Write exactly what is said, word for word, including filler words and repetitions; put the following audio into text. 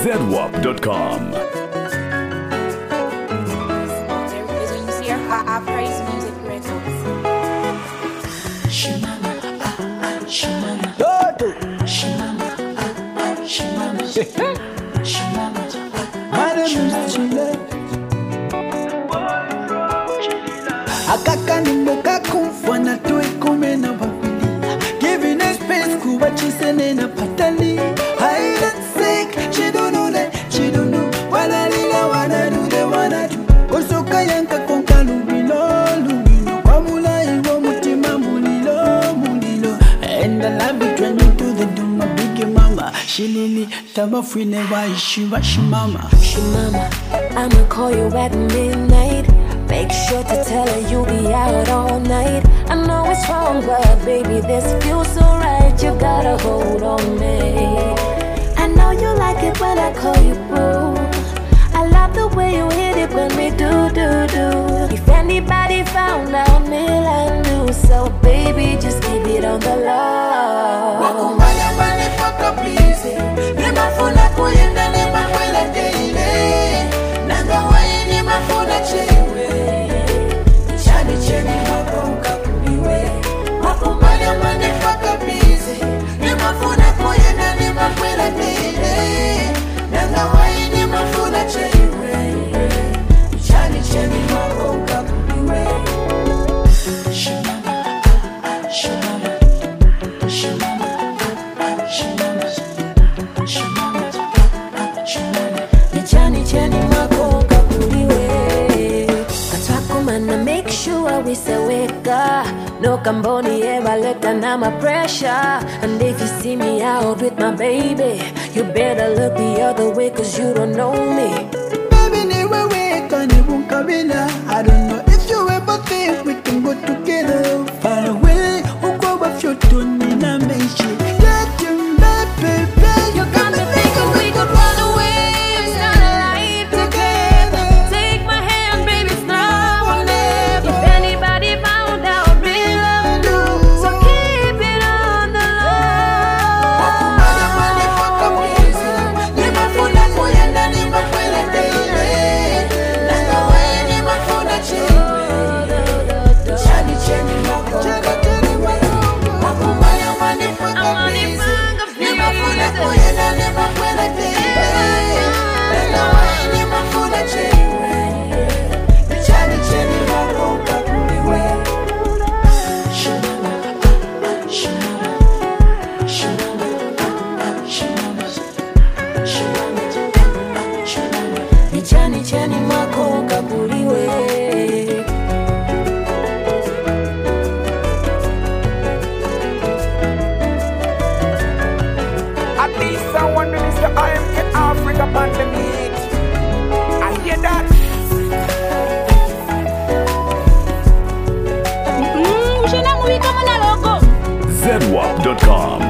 zedwap dot com. I praise music records. Shimama, ah, ah, shimama. Dodo. Shimama, ah, ah, shimama. Shimama, ah, ah, Madam shimama. Akaka nimboka kumfwa na tuwe kume na wawili. Giving a space kuwa chisene na patali. Hide and seek, she don't know that, she don't know. Wanna lila, wanna do, they wanna do. Kosoka yanka konka lubilo, lubilo. Kwa mula iwo mutima mulilo, mulilo. And I love it when you do the do my big mama. Shilili, tabafwine wa ishiwa shimama. Shimama, I'ma call you at midnight. Make sure to tell her you'll be out all night. I know it's wrong, but baby, this feels so right. You gotta hold on me. I know you like it when I call you boo. I love the way you hit it when we do, do, do. If anybody found out, me like do. So baby, just keep it on the low. Wakumanya mane paka please. Nema funa kuyenda nema kwela daily. Nanga wae nema funa chewe. Chani cheni makonga kuliwe. Wakumanya mane paka please. Nema funa kuyenda nema kwela daily. Nanga wae nema funa chewe. Chani cheni makonga kuliwe. Shimama, ah, ah, shimama. Shimama, ah, ah, shimama. Shimama, ah, ah, shimama. Nichani chani makoka kuliwe. Katakumana make sure we say weka. No kamboni ever let down my pressure. And if you see me out with my baby, you better look the other way cause you don't know me. Baby, niwe weka ni bunkabila. I don't know if you ever think we can go together. Far away, uko wa fyoto nina meishi. Get you baby, you got me thinking we could run away and start a life together. Take my hand, baby, it's now or never. If anybody found out, real love do. So keep it on the low. Wakumanya mane paka please. Nema funa kuyenda nema kwela daily. Nanga wae nema funa chewe. Chani cheni makonga kuliwe. Wakumanya mane paka please. Nema funa kuyenda nema kwela daily. Nanga wae nema funa chewe. Chani cheni makonga kuliwe. Shimama, ah, ah, shimama. Shimama, ah, ah, shimama. Shimama, ah, ah, shimama. Nichani chani makoka kuliwe. At least I wonder is the I M K Africa pandemic. I hear that. zedwap dot com.